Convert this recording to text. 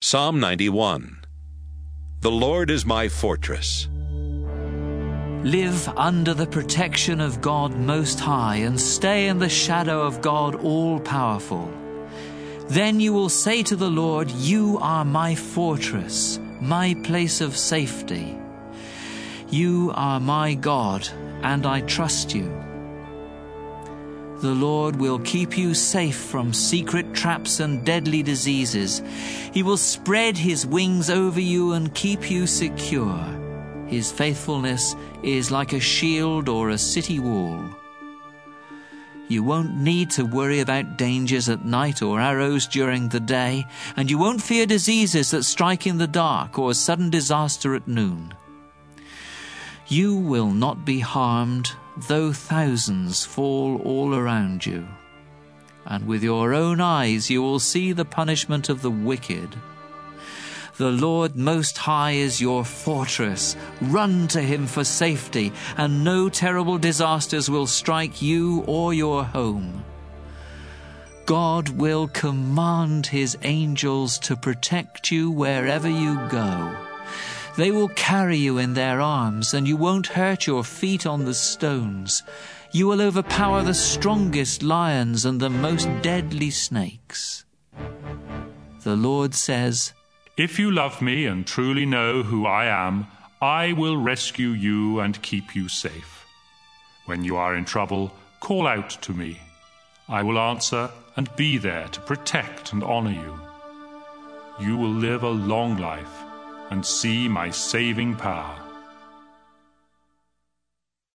Psalm 91. The Lord is my fortress. Live under the protection of God Most High and stay in the shadow of God All-Powerful. Then you will say to the Lord, "You are my fortress, my place of safety. You are my God, and I trust you." The Lord will keep you safe from secret traps and deadly diseases. He will spread His wings over you and keep you secure. His faithfulness is like a shield or a city wall. You won't need to worry about dangers at night or arrows during the day, and you won't fear diseases that strike in the dark or sudden disaster at noon. You will not be harmed, though thousands fall all around you. And with your own eyes you will see the punishment of the wicked. The Lord Most High is your fortress. Run to Him for safety, and no terrible disasters will strike you or your home. God will command His angels to protect you wherever you go. They will carry you in their arms, and you won't hurt your feet on the stones. You will overpower the strongest lions and the most deadly snakes. The Lord says, "If you love me and truly know who I am, I will rescue you and keep you safe. When you are in trouble, call out to me. I will answer and be there to protect and honor you. You will live a long life and see my saving power."